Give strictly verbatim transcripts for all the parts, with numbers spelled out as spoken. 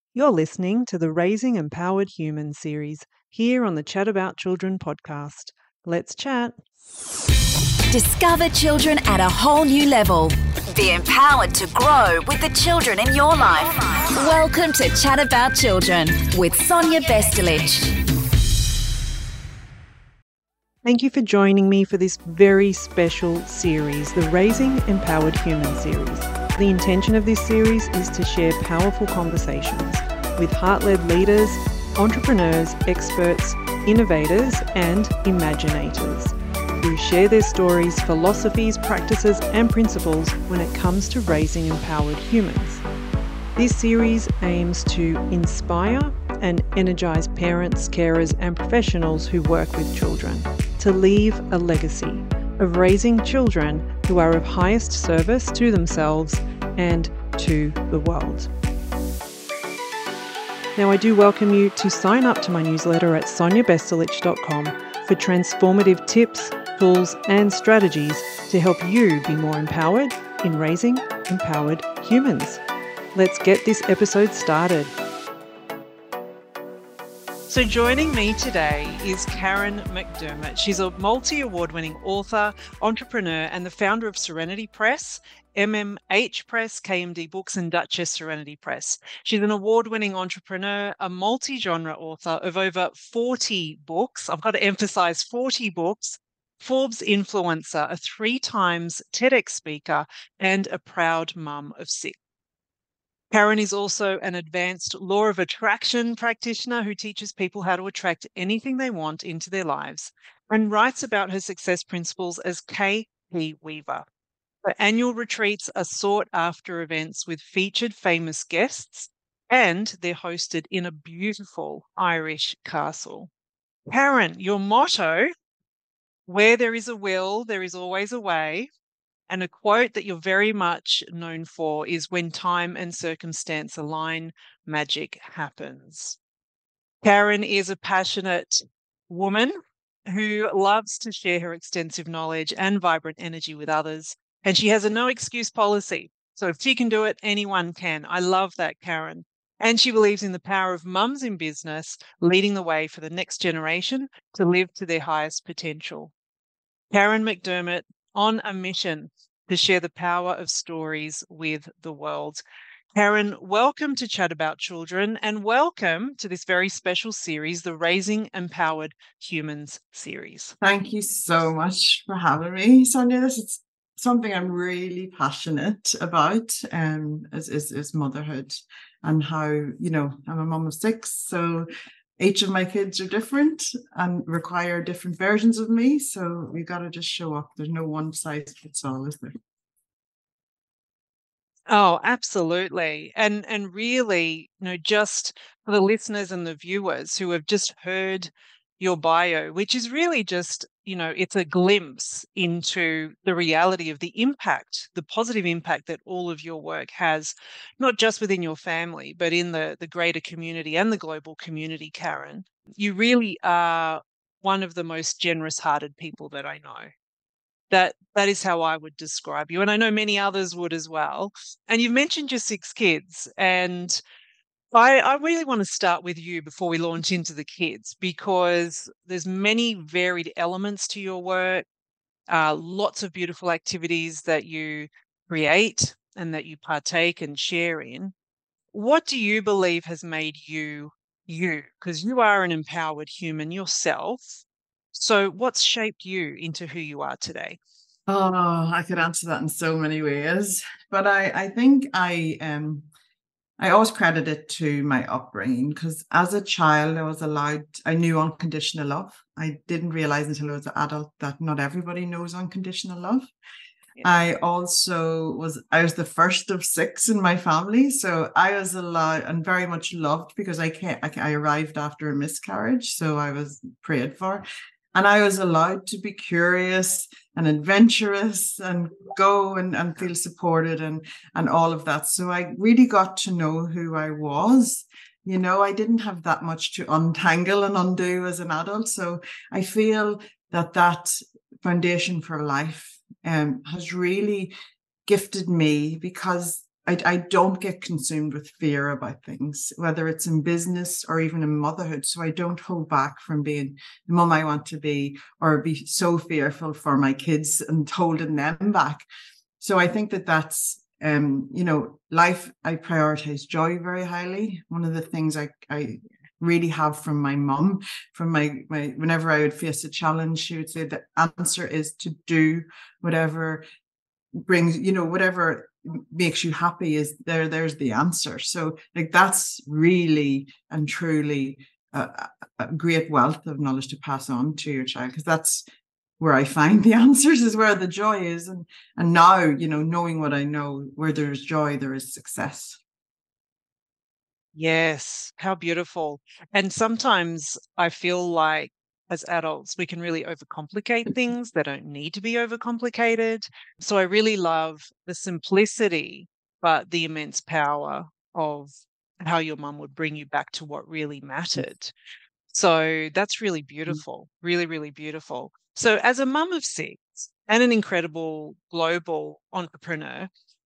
You're listening to the Raising Empowered Humans series here on the Chat About Children podcast. Let's chat. Discover children at a whole new level. Be empowered to grow with the children in your life. Welcome to Chat About Children with Sonia Bestelich. Thank you for joining me for this very special series, the Raising Empowered Humans series. The intention of this series is to share powerful conversations with heart-led leaders, entrepreneurs, experts, innovators, and imaginators who share their stories, philosophies, practices, and principles when it comes to raising empowered humans. This series aims to inspire and energize parents, carers, and professionals who work with children to leave a legacy of raising children who are of highest service to themselves and to the world. Now, I do welcome you to sign up to my newsletter at sonia bestelich dot com for transformative tips, tools, and strategies to help you be more empowered in raising empowered humans. Let's get this episode started. So joining me today is Karen McDermott. She's a multi-award-winning author, entrepreneur, and the founder of Serenity Press, M M H Press, K M D Books, and Duchess Serenity Press. She's an award-winning entrepreneur, a multi-genre author of over forty books. I've got to emphasize forty books, Forbes influencer, a three times TEDx speaker, and a proud mum of six. Karen is also an advanced law of attraction practitioner who teaches people how to attract anything they want into their lives and writes about her success principles as K P Weaver. Her annual retreats are sought after events with featured famous guests, and they're hosted in a beautiful Irish castle. Karen, your motto, where there is a will, there is always a way. And a quote that you're very much known for is when time and circumstance align, magic happens. Karen is a passionate woman who loves to share her extensive knowledge and vibrant energy with others. And she has a no excuse policy. So if she can do it, anyone can. I love that, Karen. And she believes in the power of mums in business, leading the way for the next generation to live to their highest potential. Karen McDermott, on a mission to share the power of stories with the world. Karen, welcome to Chat About Children and welcome to this very special series, the Raising Empowered Humans series. Thank you so much for having me, Sonia. This is something I'm really passionate about, um, is, is, is motherhood and how, you know, I'm a mum of six, so each of my kids are different and require different versions of me. So we got to just show up. There's no one size fits all, is there? Oh, absolutely. And and really, you know, just for the listeners and the viewers who have just heard your bio, which is really just, you know, it's a glimpse into the reality of the impact, the positive impact that all of your work has, not just within your family, but in the, the greater community and the global community, Karen. You really are one of the most generous-hearted people that I know. That that is how I would describe you. And I know many others would as well. And you've mentioned your six kids, and I, I really want to start with you before we launch into the kids, because there's many varied elements to your work, uh, lots of beautiful activities that you create and that you partake and share in. What do you believe has made you you? Because you are an empowered human yourself. So what's shaped you into who you are today? Oh, I could answer that in so many ways, but I, I think I um I always credit it to my upbringing, because as a child, I was allowed, I knew unconditional love. I didn't realize until I was an adult that not everybody knows unconditional love. Yeah. I also was, I was the first of six in my family. So I was allowed and very much loved because I can't, I, I arrived after a miscarriage. So I was prayed for. And I was allowed to be curious and adventurous and go and, and feel supported and, and all of that. So I really got to know who I was. You know, I didn't have that much to untangle and undo as an adult. So I feel that that foundation for life um, has really gifted me, because I, I don't get consumed with fear about things, whether it's in business or even in motherhood. So I don't hold back from being the mum I want to be, or be so fearful for my kids and holding them back. So I think that that's, um, you know, life, I prioritize joy very highly. One of the things I, I really have from my mum, from my, my, whenever I would face a challenge, she would say the answer is to do whatever brings, you know, whatever makes you happy is there, there's the answer. So like, that's really and truly a, a great wealth of knowledge to pass on to your child, because that's where I find the answers, is where the joy is. And, and now, you know, knowing what I know, where there's joy, there is success. Yes, how beautiful. And sometimes I feel like as adults, we can really overcomplicate things that don't need to be overcomplicated. So I really love the simplicity, but the immense power of how your mum would bring you back to what really mattered. So that's really beautiful, really, really beautiful. So as a mum of six and an incredible global entrepreneur,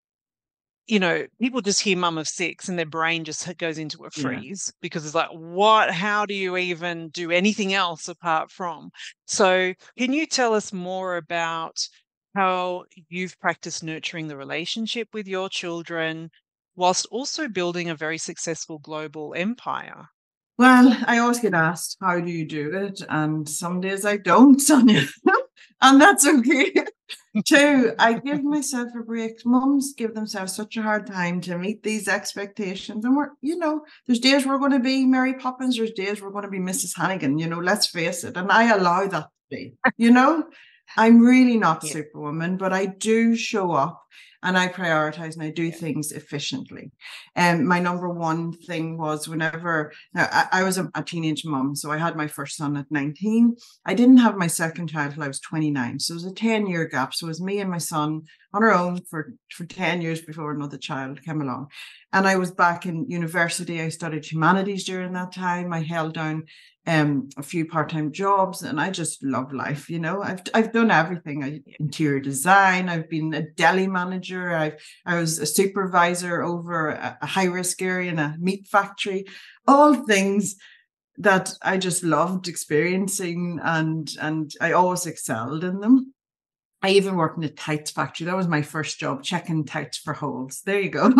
you know, people just hear mum of six and their brain just goes into a freeze, yeah, because it's like, what, how do you even do anything else apart from? So can you tell us more about how you've practiced nurturing the relationship with your children whilst also building a very successful global empire? Well, I always get asked, how do you do it? And some days I don't, Sonia. And that's okay. Two, I give myself a break. Mums give themselves such a hard time to meet these expectations. And we're, you know, there's days we're going to be Mary Poppins, there's days we're going to be Missus Hannigan, you know, let's face it. And I allow that to be, you know, I'm really not yeah. Superwoman, but I do show up and I prioritize and I do yeah. things efficiently. And um, my number one thing was whenever now, I, I was a, a teenage mom, so I had my first son at nineteen. I didn't have my second child till I was twenty-nine. So it was a ten year gap. So it was me and my son on our own for, for ten years before another child came along. And I was back in university. I studied humanities during that time. I held down um a few part-time jobs, and I just love life. You know, I've I've done everything. I interior design, I've been a deli manager, I've I was a supervisor over a, a high-risk area in a meat factory, all things that I just loved experiencing, and and I always excelled in them. I even worked in a tights factory. That was my first job, checking tights for holes. There you go.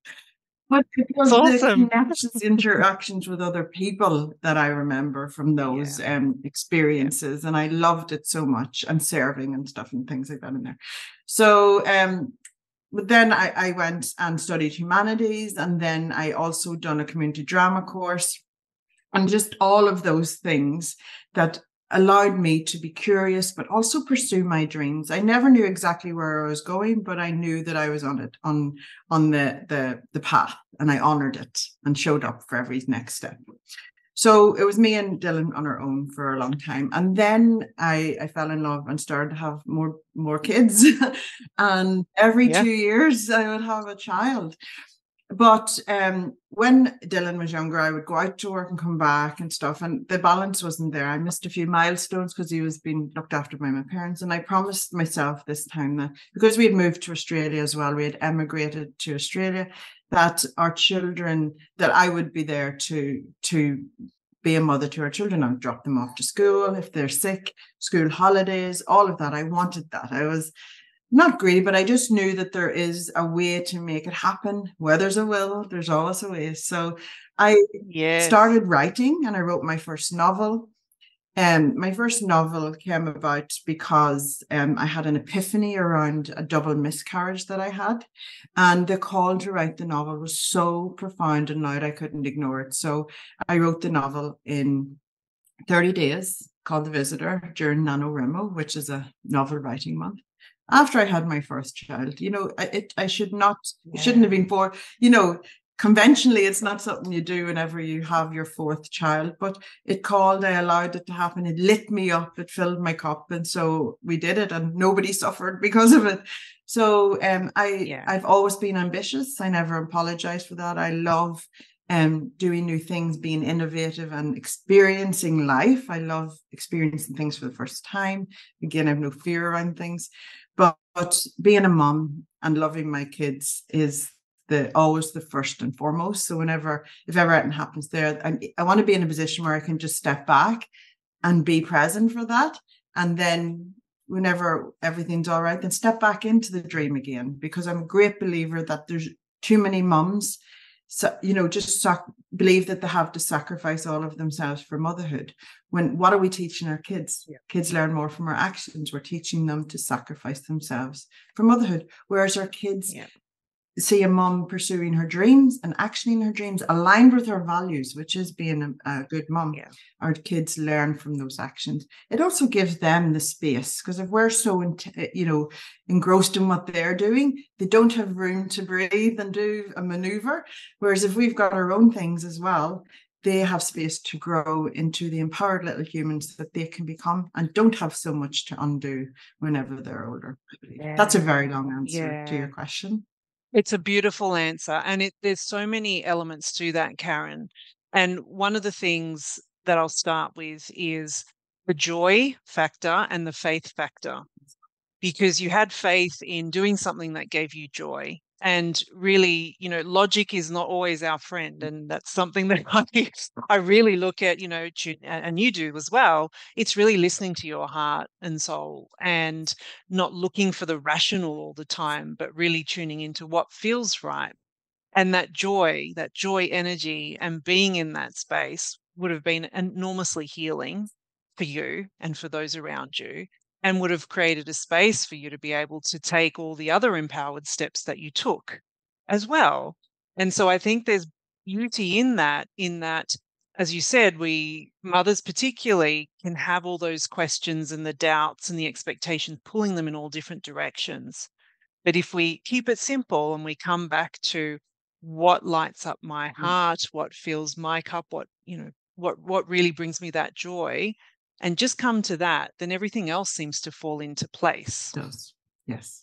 But it was awesome. The connections, interactions with other people that I remember from those yeah. um, experiences. Yeah. And I loved it so much, and serving and stuff and things like that in there. So um, but then I, I went and studied humanities, and then I also done a community drama course, and just all of those things that allowed me to be curious, but also pursue my dreams. I never knew exactly where I was going, but I knew that I was on it, on, on the, the, the path, and I honored it and showed up for every next step. So it was me and Dylan on our own for a long time. And then I, I fell in love and started to have more, more kids. And every yeah. two years I would have a child. But um, when Dylan was younger, I would go out to work and come back and stuff, and the balance wasn't there. I missed a few milestones because he was being looked after by my parents. And I promised myself this time that, because we had moved to Australia as well, we had emigrated to Australia, that our children, that I would be there to, to be a mother to our children. I would drop them off to school if they're sick, school holidays, all of that. I wanted that. I was not greedy, but I just knew that there is a way to make it happen. Where there's a will, there's always a way. So I yes. started writing, and I wrote my first novel. And um, my first novel came about because um, I had an epiphany around a double miscarriage that I had. And the call to write the novel was so profound and loud, I couldn't ignore it. So I wrote the novel in thirty days, called The Visitor, during NaNoWriMo, which is a novel writing month. After I had my first child, you know, it, I should not, yeah. it shouldn't have been for, you know, conventionally, it's not something you do whenever you have your fourth child, but it called, I allowed it to happen. It lit me up, it filled my cup. And so we did it, and nobody suffered because of it. So um, I, yeah. I've always been ambitious. I never apologize for that. I love um, doing new things, being innovative and experiencing life. I love experiencing things for the first time. Again, I have no fear around things. But, but being a mom and loving my kids is the always the first and foremost. So whenever, if ever anything happens there, I, I want to be in a position where I can just step back and be present for that. And then whenever everything's all right, then step back into the dream again, because I'm a great believer that there's too many mums, so, you know, just sac- believe that they have to sacrifice all of themselves for motherhood. When, what are we teaching our kids? Yeah. Kids learn more from our actions. We're teaching them to sacrifice themselves for motherhood. Whereas our kids yeah. see a mom pursuing her dreams and actioning her dreams aligned with her values, which is being a, a good mom. Yeah. Our kids learn from those actions. It also gives them the space, because if we're so, in, you know, engrossed in what they're doing, they don't have room to breathe and do a maneuver. Whereas if we've got our own things as well, they have space to grow into the empowered little humans that they can become, and don't have so much to undo whenever they're older. Yeah. That's a very long answer yeah. to your question. It's a beautiful answer. And it, there's so many elements to that, Karen. And one of the things that I'll start with is the joy factor and the faith factor, because you had faith in doing something that gave you joy. And really, you know, logic is not always our friend. And that's something that I, I really look at, you know, and you do as well. It's really listening to your heart and soul and not looking for the rational all the time, but really tuning into what feels right. And that joy, that joy energy and being in that space would have been enormously healing for you and for those around you, and would have created a space for you to be able to take all the other empowered steps that you took as well. And so I think there's beauty in that, in that, as you said, we mothers particularly can have all those questions and the doubts and the expectations, pulling them in all different directions. But if we keep it simple and we come back to what lights up my heart, what fills my cup, what, you know, what, what really brings me that joy, and just come to that, then everything else seems to fall into place. It does. Yes.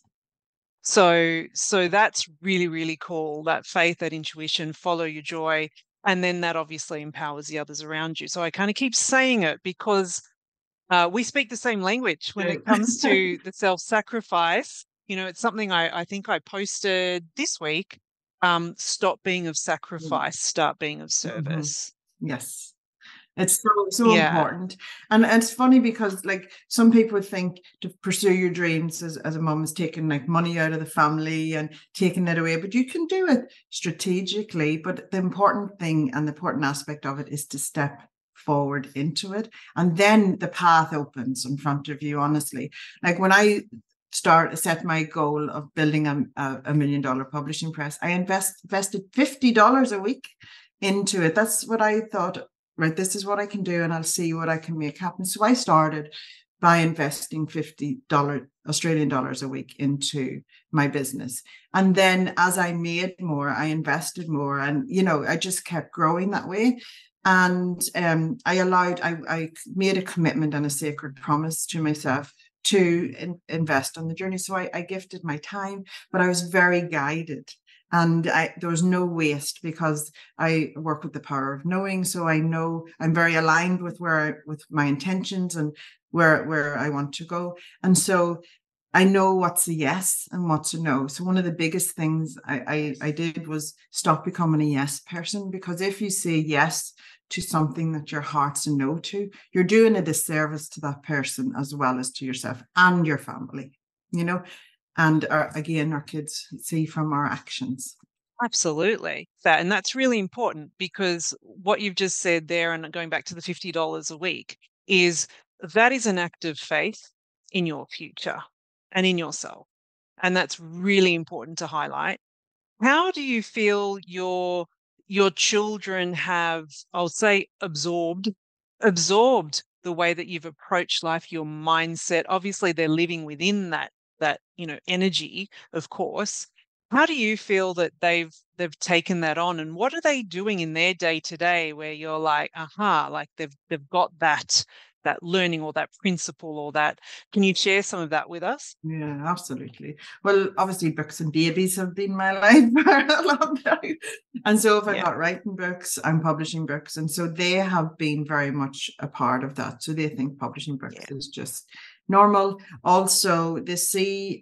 So, so that's really, really cool. That faith, that intuition, follow your joy. And then that obviously empowers the others around you. So I kind of keep saying it because uh, we speak the same language when it comes to the self-sacrifice. You know, it's something I, I think I posted this week. Um, stop being of sacrifice, start being of service. Mm-hmm. Yes. It's so, so yeah. important. And, and it's funny because, like, some people think to pursue your dreams as, as a mom is taking like money out of the family and taking it away, but you can do it strategically. But the important thing and the important aspect of it is to step forward into it. And then the path opens in front of you, honestly. Like when I start set my goal of building a, a, a million dollar publishing press, I invest, invested fifty dollars a week into it. That's what I thought. Right, this is what I can do, and I'll see what I can make happen. So I started by investing fifty dollars Australian dollars a week into my business. And then as I made more, I invested more. And, you know, I just kept growing that way. And um, I allowed, I, I made a commitment and a sacred promise to myself to in, invest on the journey. So I, I gifted my time, but I was very guided. And I, there was no waste because I work with the power of knowing. So I know I'm very aligned with where, I, with my intentions and where, where I want to go. And so I know what's a yes and what's a no. So one of the biggest things I, I, I did was stop becoming a yes person, because if you say yes to something that your heart's a no to, you're doing a disservice to that person as well as to yourself and your family, you know. And our, again, our kids see from our actions. Absolutely. That, and that's really important, because what you've just said there, and going back to the fifty dollars a week, is that is an act of faith in your future and in yourself. And that's really important to highlight. How do you feel your, your children have, I'll say, absorbed, absorbed the way that you've approached life, your mindset? Obviously, they're living within that that, you know, energy, of course. How do you feel that they've they've taken that on, and what are they doing in their day to day where you're like, aha, like they've they've got that that learning or that principle or that? Can you share some of that with us? Yeah, absolutely. Well, obviously books and babies have been my life for a long time. And so if I'm yeah. not writing books, I'm publishing books. And so they have been very much a part of that. So they think publishing books yeah. is just normal. Also, they see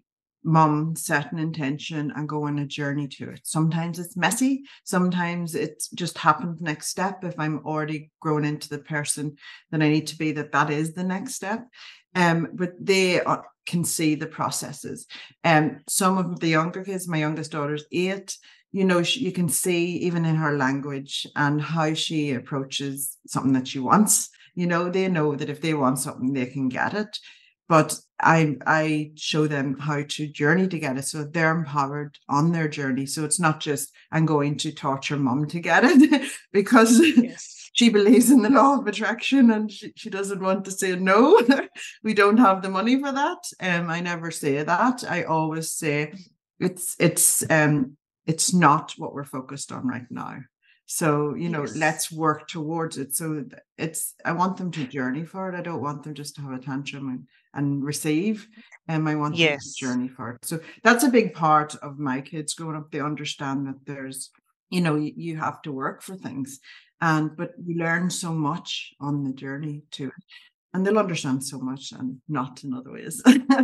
mum set an intention and go on a journey to it. Sometimes it's messy. Sometimes it just happened next step. If I'm already grown into the person that I need to be, that that is the next step. Um, but they are, can see the processes. And um, some of the younger kids, my youngest daughter's eight, you know, she, you can see even in her language and how she approaches something that she wants. You know, they know that if they want something, they can get it. But I I show them how to journey to get it, so they're empowered on their journey. So it's not just I'm going to torture mum to get it because yes. she believes in the law of attraction and she, she doesn't want to say no. We don't have the money for that. Um, I never say that. I always say it's it's um it's not what we're focused on right now. So, you know, yes. let's work towards it. So it's, I want them to journey for it. I don't want them just to have a tantrum and, and receive. And um, I want yes. them to journey for it. So that's a big part of my kids growing up. They understand that there's, you know, you, you have to work for things. And, but you learn so much on the journey to it. And they'll understand so much and not in other ways.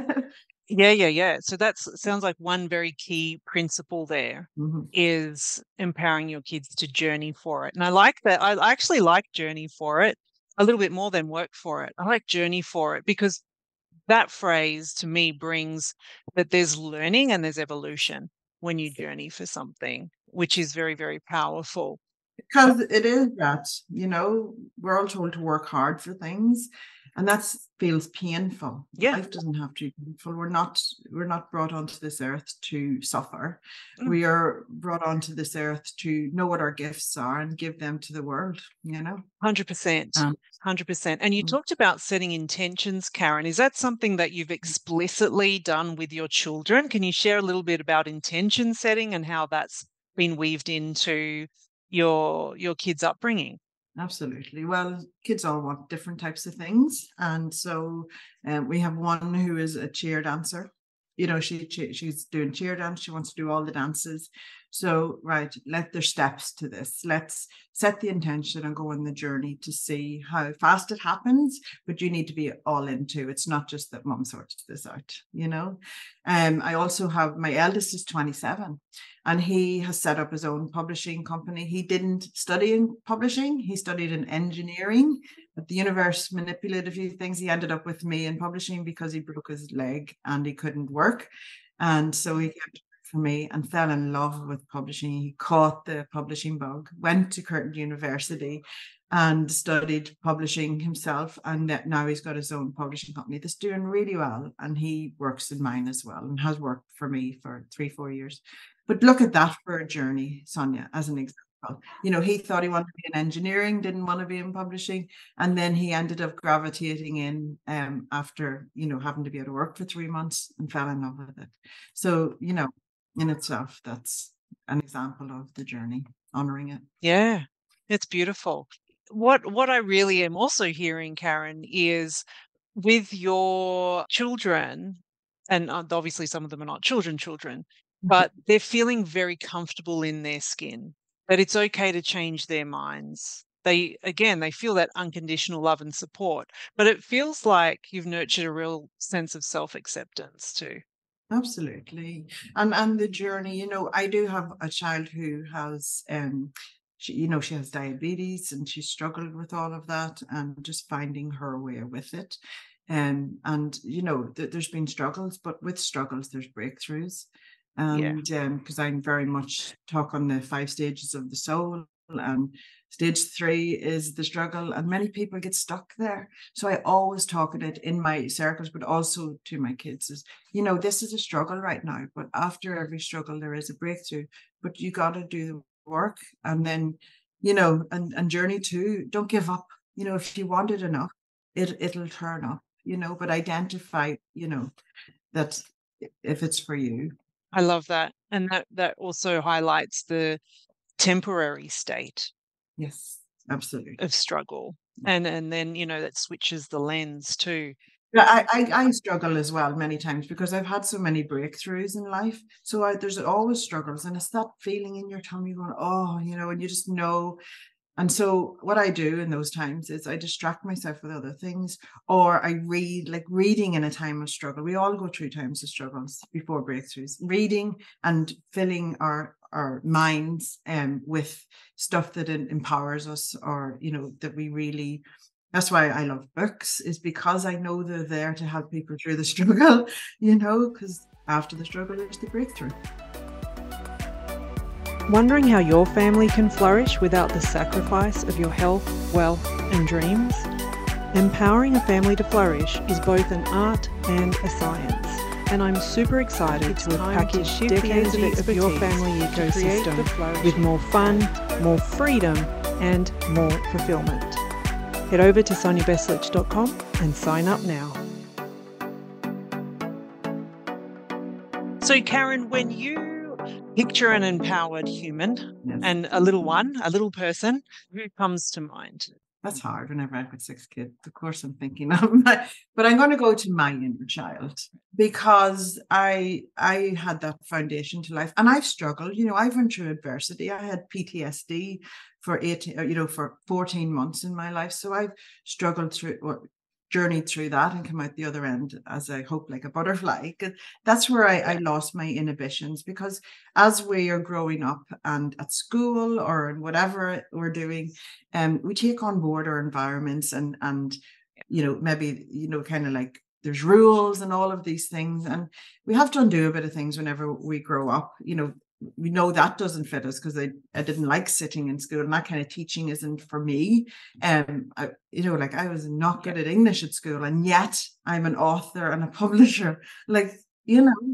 Yeah, yeah, yeah. So that sounds like one very key principle there mm-hmm. is empowering your kids to journey for it. And I like that. I actually like journey for it a little bit more than work for it. I like journey for it because that phrase to me brings that there's learning and there's evolution when you journey for something, which is very, very powerful. Because it is that, you know, we're all told to work hard for things. And that feels painful. Yeah. Life doesn't have to be painful. We're not, we're not brought onto this earth to suffer. Mm. We are brought onto this earth to know what our gifts are and give them to the world, you know? one hundred percent. Um, one hundred percent. And you mm. talked about setting intentions, Karen. Is that something that you've explicitly done with your children? Can you share a little bit about intention setting and how that's been weaved into your your kids' upbringing? Absolutely. Well, kids all want different types of things. And so um, we have one who is a cheer dancer. You know, she, she she's doing cheer dance. She wants to do all the dances. So, right, let there's steps to this. Let's set the intention and go on the journey to see how fast it happens. But you need to be all into. It's not just that mum sorts this out, you know. Um, I also have my eldest is twenty-seven. And he has set up his own publishing company. He didn't study in publishing. He studied in engineering. But the universe manipulated a few things. He ended up with me in publishing because he broke his leg and he couldn't work. And so he came for me and fell in love with publishing. He caught the publishing bug, went to Curtin University and studied publishing himself. And now he's got his own publishing company that's doing really well. And he works in mine as well and has worked for me for three, four years. But look at that for a journey, Sonia, as an example. You know, he thought he wanted to be in engineering, didn't want to be in publishing. And then he ended up gravitating in um, after, you know, having to be out of work for three months and fell in love with it. So, you know, in itself, that's an example of the journey, honoring it. Yeah, it's beautiful. What, what I really am also hearing, Karen, is with your children, and obviously some of them are not children, children, but they're feeling very comfortable in their skin, that it's okay to change their minds. They, again, they feel that unconditional love and support, but it feels like you've nurtured a real sense of self-acceptance too. Absolutely. And and the journey, you know, I do have a child who has, um, she, you know, she has diabetes and she struggled with all of that and just finding her way with it. Um, and, you know, th- there's been struggles, but with struggles, there's breakthroughs. And yeah. um, because I'm very much talk on the five stages of the soul, and stage three is the struggle, and many people get stuck there. So I always talk at it in my circles, but also to my kids is, you know, this is a struggle right now, but after every struggle, there is a breakthrough, but you got to do the work. And then, you know, and, and journey two, don't give up. You know, if you want it enough, it, it'll turn up, you know, but identify, you know, that if it's for you. I love that. And that, that also highlights the temporary state. Yes, absolutely. Of struggle. And and then, you know, that switches the lens too. Yeah, I, I, I struggle as well many times because I've had so many breakthroughs in life. So I, there's always struggles. And it's that feeling in your tummy going, oh, you know, and you just know And so what I do in those times is I distract myself with other things, or I read, like reading in a time of struggle. We all go through times of struggles before breakthroughs. Reading and filling our our minds um, with stuff that empowers us, or, you know, that we really, that's why I love books, is because I know they're there to help people through the struggle, you know, because after the struggle, there's the breakthrough. Wondering how your family can flourish without the sacrifice of your health, wealth, and dreams? Empowering a family to flourish is both an art and a science, and I'm super excited it's to have packaged decades of, of your family ecosystem with more fun, more freedom, and more fulfillment. Head over to sonia bestlich dot com and sign up now. So, Karen, when you picture an empowered human, yes, and a little one, a little person, who comes to mind? That's hard whenever I've got six kids. Of course, I'm thinking of my, but I'm going to go to my inner child, because I I had that foundation to life, and I've struggled. You know, I've went through adversity. I had P T S D for eighteen, you know, for fourteen months in my life. So I've struggled through, or journeyed through that, and come out the other end, as I hope, like a butterfly. That's where I, I lost my inhibitions, because as we are growing up and at school or in whatever we're doing, um, we take on board our environments, and and you know, maybe, you know, kind of like there's rules and all of these things, and we have to undo a bit of things whenever we grow up. You know, we know that doesn't fit us, because I, I didn't like sitting in school, and that kind of teaching isn't for me. Um, I, you know, like I was not good at English at school, and yet I'm an author and a publisher, like, you know.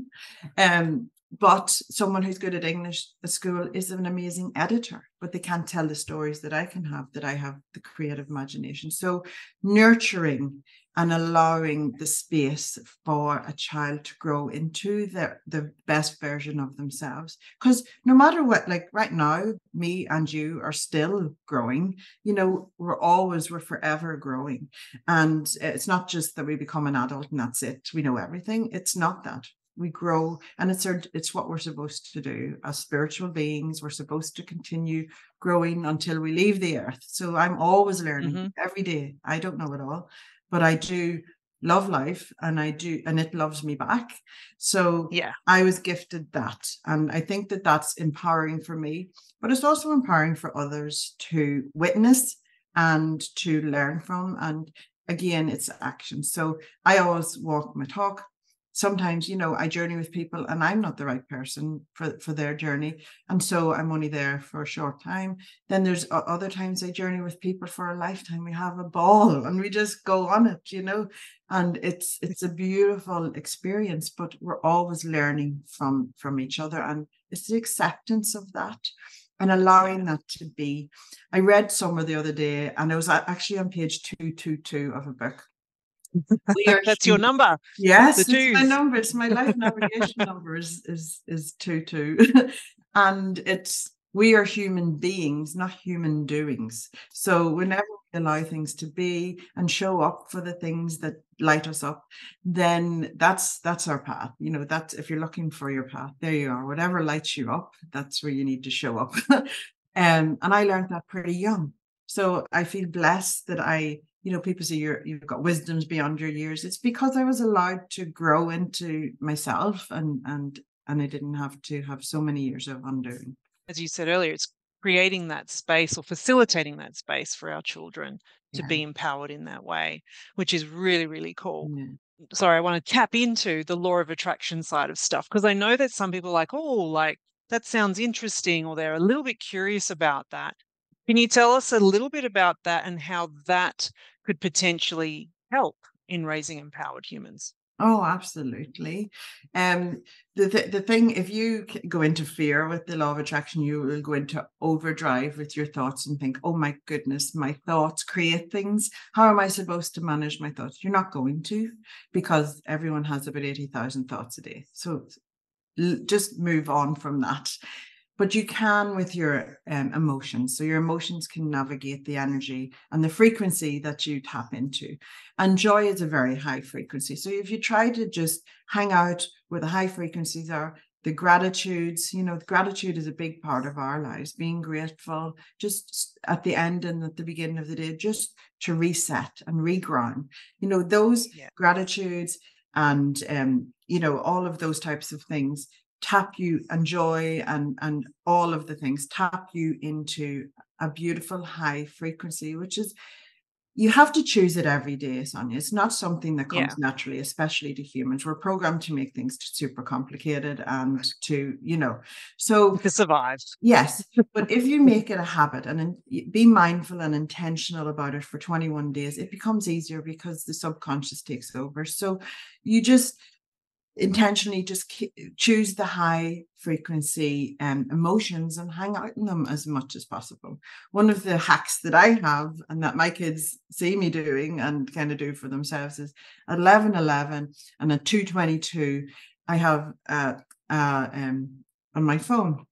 Um, but someone who's good at English at school is an amazing editor, but they can't tell the stories that I can have, that I have the creative imagination. So nurturing and allowing the space for a child to grow into the, the best version of themselves. Because no matter what, like right now, me and you are still growing. You know, we're always, we're forever growing. And it's not just that we become an adult and that's it, we know everything. It's not that. We grow, and it's our, it's what we're supposed to do as spiritual beings. We're supposed to continue growing until we leave the earth. So I'm always learning, mm-hmm, every day. I don't know it all, but I do love life, and I do, and it loves me back. So yeah, I was gifted that. And I think that that's empowering for me, but it's also empowering for others to witness and to learn from. And again, it's action. So I always walk my talk. Sometimes, you know, I journey with people and I'm not the right person for, for their journey. And so I'm only there for a short time. Then there's other times I journey with people for a lifetime. We have a ball and we just go on it, you know, and it's it's a beautiful experience, but we're always learning from, from each other. And it's the acceptance of that and allowing that to be. I read somewhere the other day, and it was actually on page two twenty-two of a book. That's your number. Yes, it's my number. It's my life navigation number is is is two two, and it's we are human beings, not human doings. So whenever we allow things to be and show up for the things that light us up, then that's that's our path. You know, that's if you're looking for your path, there you are. Whatever lights you up, that's where you need to show up. um, and I learned that pretty young. So I feel blessed that I. You know, people say you're, you've got wisdoms beyond your years. It's because I was allowed to grow into myself, and and and I didn't have to have so many years of undoing. As you said earlier, it's creating that space or facilitating that space for our children to yeah. be empowered in that way, which is really, really cool. Yeah. Sorry, I want to tap into the law of attraction side of stuff, because I know that some people are like, oh, like that sounds interesting, or they're a little bit curious about that. Can you tell us a little bit about that and how that could potentially help in raising empowered humans? Oh, absolutely. Um, the, th- the thing, if you go into fear with the law of attraction, you will go into overdrive with your thoughts and think, oh my goodness, my thoughts create things. How am I supposed to manage my thoughts? You're not going to, because everyone has about eighty thousand thoughts a day. So l- just move on from that. But you can with your um, emotions. So your emotions can navigate the energy and the frequency that you tap into. And joy is a very high frequency. So if you try to just hang out where the high frequencies are, the gratitudes, you know, gratitude is a big part of our lives, being grateful just at the end and at the beginning of the day, just to reset and reground, you know, those Yeah. gratitudes and, um, you know, all of those types of things tap you, and joy and, and all of the things tap you into a beautiful high frequency, which is, you have to choose it every day, Sonia. It's not something that comes Yeah. naturally, especially to humans. We're programmed to make things super complicated and to, you know, so To survive. yes. But if you make it a habit and in, be mindful and intentional about it for twenty-one days, it becomes easier because the subconscious takes over. So you just intentionally just k- choose the high frequency um, emotions and hang out in them as much as possible. One of the hacks that I have and that my kids see me doing and kind of do for themselves is at eleven eleven and at two twenty-two, I have uh, uh, um, on my phone,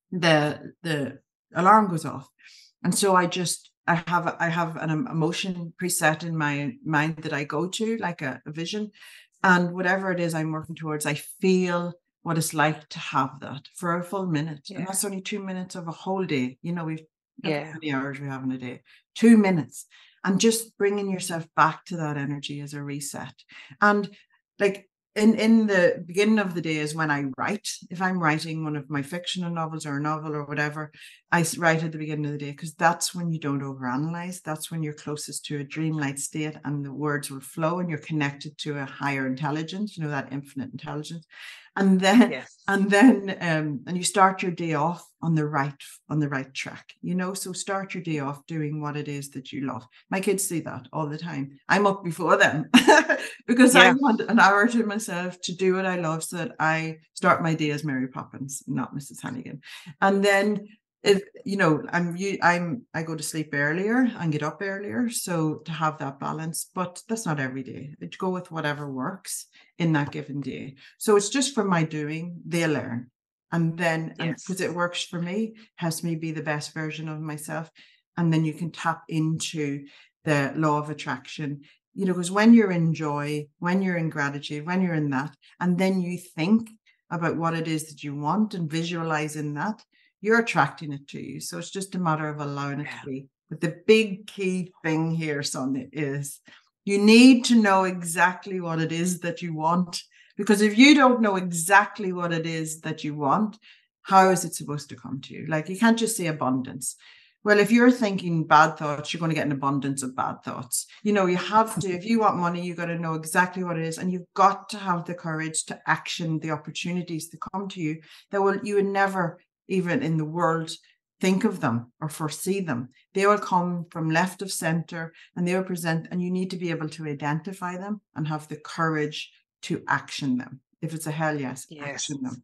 the the alarm goes off. And so I just, I have, I have an emotion preset in my mind that I go to, like a, a vision. And whatever it is I'm working towards, I feel what it's like to have that for a full minute. Yeah. And that's only two minutes of a whole day. You know, we've Yeah. how many hours we have in a day, two minutes. And just bringing yourself back to that energy as a reset. And like in, in the beginning of the day is when I write. If I'm writing one of my fictional novels or a novel or whatever, I write at the beginning of the day, because that's when you don't overanalyze. That's when you're closest to a dreamlike state and the words will flow and you're connected to a higher intelligence, you know, that infinite intelligence. And then, Yes. and then, um, and you start your day off on the right, on the right track, you know, so start your day off doing what it is that you love. My kids see that all the time. I'm up before them because Yeah. I want an hour to myself to do what I love so that I start my day as Mary Poppins, not Missus Hannigan. And then, if you know, I'm you I'm I go to sleep earlier and get up earlier, so to have that balance, but that's not every day. I go with whatever works in that given day. So it's just for my doing, they learn. And then, and Yes. because it works for me, helps me be the best version of myself. And then you can tap into the law of attraction, you know, because when you're in joy, when you're in gratitude, when you're in that, and then you think about what it is that you want and visualize in that, you're attracting it to you. So it's just a matter of allowing it Yeah. to be. But the big key thing here, Sonia, is you need to know exactly what it is that you want. Because if you don't know exactly what it is that you want, how is it supposed to come to you? Like, you can't just say abundance. Well, if you're thinking bad thoughts, you're going to get an abundance of bad thoughts. You know, you have to, if you want money, you've got to know exactly what it is. And you've got to have the courage to action the opportunities that come to you that will, you would never even in the world think of them or foresee them. They will come from left of center and they will present, and you need to be able to identify them and have the courage to action them. If it's a hell yes, Yes. action them.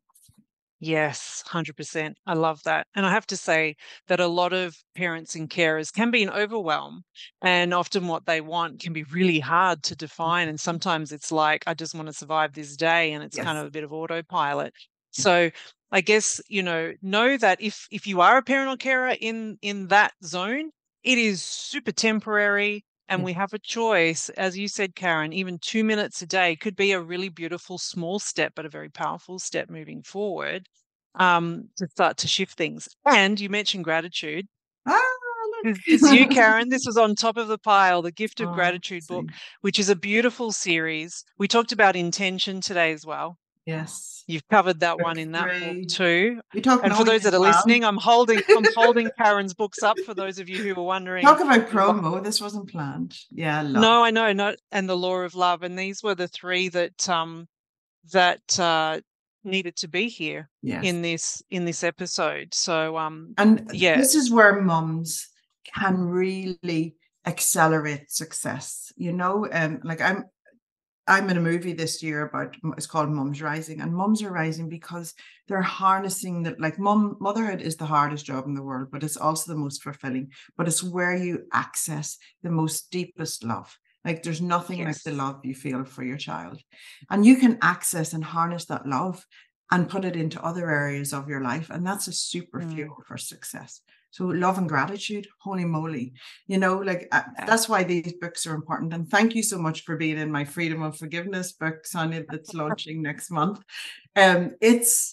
Yes, one hundred percent. I love that. And I have to say that a lot of parents and carers can be an overwhelm, and often what they want can be really hard to define. And sometimes it's like, I just want to survive this day, and it's Yes. kind of a bit of autopilot. So I guess, you know, know that if if you are a parent or carer in in that zone, it is super temporary. And Yeah. we have a choice, as you said, Karen, even two minutes a day could be a really beautiful small step, but a very powerful step moving forward, um, to start to shift things. And you mentioned gratitude. Ah, This is you, Karen. This was on top of the pile, the Gift of oh, Gratitude book, see. which is a beautiful series. We talked about intention today as well. Yes. You've covered that Book one in that book three. too. We talk And for money those that as are well. listening, I'm holding I'm holding Karen's books up for those of you who are wondering. Talk about promo. This wasn't planned. Yeah, love. No, I know, no, and the Law of Love, and these were the three that um that uh needed to be here Yes. in this in this episode. So um And yeah. this is where mums can really accelerate success. You know, um, like I'm I'm in a movie this year about, it's called Mums Rising, and mums are rising because they're harnessing that, like mum, motherhood is the hardest job in the world, but it's also the most fulfilling, but it's where you access the most deepest love. Like there's nothing Yes. like the love you feel for your child, and you can access and harness that love and put it into other areas of your life. And that's a super Mm. fuel for success. So love and gratitude, holy moly, you know, like uh, Yeah. that's why these books are important. And thank you so much for being in my Freedom of Forgiveness book, Sonia, that's launching next month. Um, it's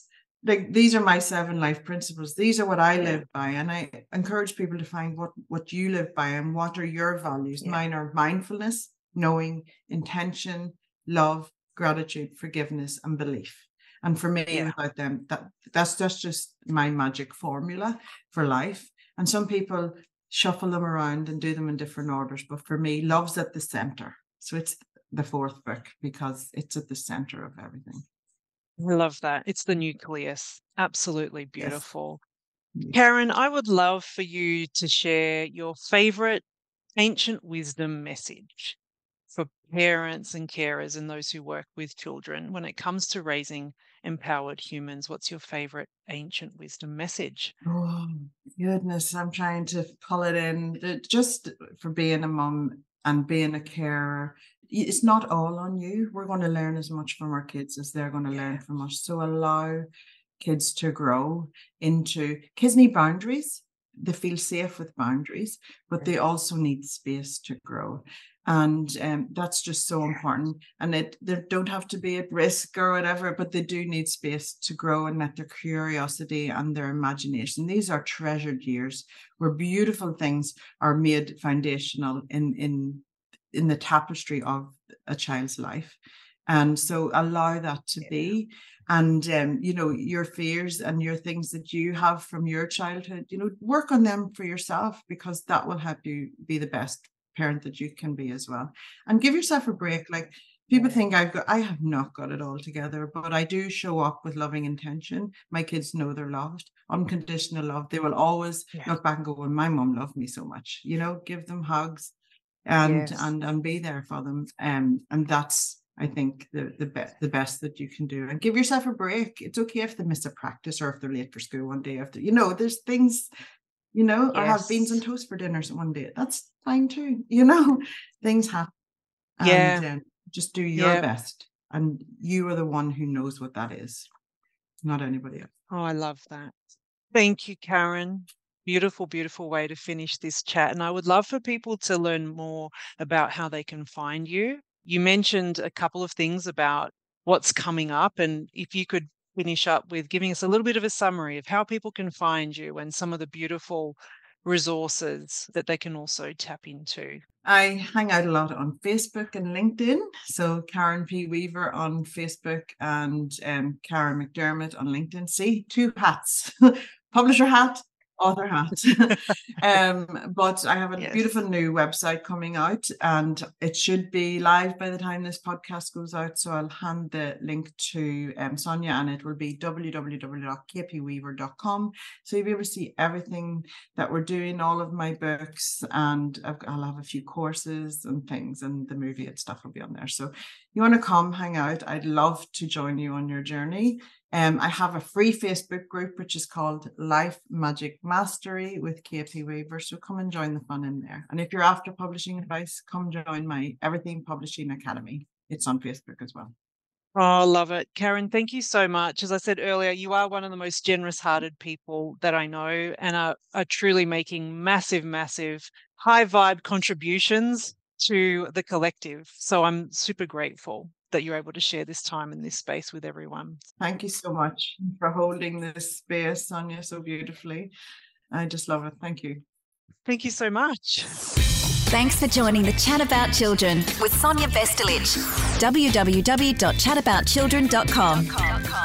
like, these are my seven life principles. These are what I Yeah. live by. And I encourage people to find what, what you live by and what are your values. Yeah. Mine are mindfulness, knowing, intention, love, gratitude, forgiveness, and belief. And for me, Yeah. without them, that that's that's just my magic formula for life. And some people shuffle them around and do them in different orders. But for me, love's at the center. So it's the fourth book because it's at the center of everything. I love that. It's the nucleus. Absolutely beautiful. Yes. Karen, I would love for you to share your favorite ancient wisdom message for parents and carers and those who work with children when it comes to raising empowered humans. What's your favorite ancient wisdom message? Oh, goodness. I'm trying to pull it in. It- Just for being a mum and being a carer, it's not all on you. We're going to learn as much from our kids as they're going to learn Yeah. from us. So allow kids to grow into, kids need boundaries. They feel safe with boundaries, but they also need space to grow. And um, that's just so important. And it, they don't have to be at risk or whatever, but they do need space to grow and let their curiosity and their imagination. These are treasured years where beautiful things are made foundational in, in, in the tapestry of a child's life. And so allow that to Yeah. be. And, um, you know, your fears and your things that you have from your childhood, you know, work on them for yourself, because that will help you be the best parent that you can be as well. And give yourself a break. Like, people Yeah. think I've got, I have not got it all together, but I do show up with loving intention. My kids know they're loved, unconditional love. They will always Yeah. look back and go, well, my mom loved me so much, you know, give them hugs and, Yes. and, and be there for them. Um, and that's, I think, the the best the best that you can do. And give yourself a break. It's okay if they miss a practice or if they're late for school one day. After, you know, there's things, you know, or have beans and Yes. toast for dinners one day. That's fine too. You know, things happen. Yeah. And um, just do your Yeah. best. And you are the one who knows what that is, not anybody else. Oh, I love that. Thank you, Karen. Beautiful, beautiful way to finish this chat. And I would love for people to learn more about how they can find you. You mentioned a couple of things about what's coming up. And if you could finish up with giving us a little bit of a summary of how people can find you and some of the beautiful resources that they can also tap into. I hang out a lot on Facebook and LinkedIn. So Karen P. Weaver on Facebook and um, Karen McDermott on LinkedIn. See, two hats, publisher hat, author hat. um, but I have a Yes. beautiful new website coming out, and it should be live by the time this podcast goes out. So I'll hand the link to um, Sonia, and it will be w w w dot k p weaver dot com. So you'll be able to see everything that we're doing, all of my books, and I've, I'll have a few courses and things, and the movie and stuff will be on there. So you want to come hang out, I'd love to join you on your journey. Um, I have a free Facebook group which is called Life Magic Mastery with K P Weaver. So come and join the fun in there. And if you're after publishing advice, come join my Everything Publishing Academy. It's on Facebook as well. Oh, I love it. Karen, thank you so much. As I said earlier, you are one of the most generous-hearted people that I know, and are, are truly making massive, massive high vibe contributions to the collective. So I'm super grateful that you're able to share this time in this space with everyone. Thank you so much for holding this space, Sonia, so beautifully. I just love it. Thank you. Thank you so much. Thanks for joining the Chat About Children with Sonia Vestelich. w w w dot chat about children dot com.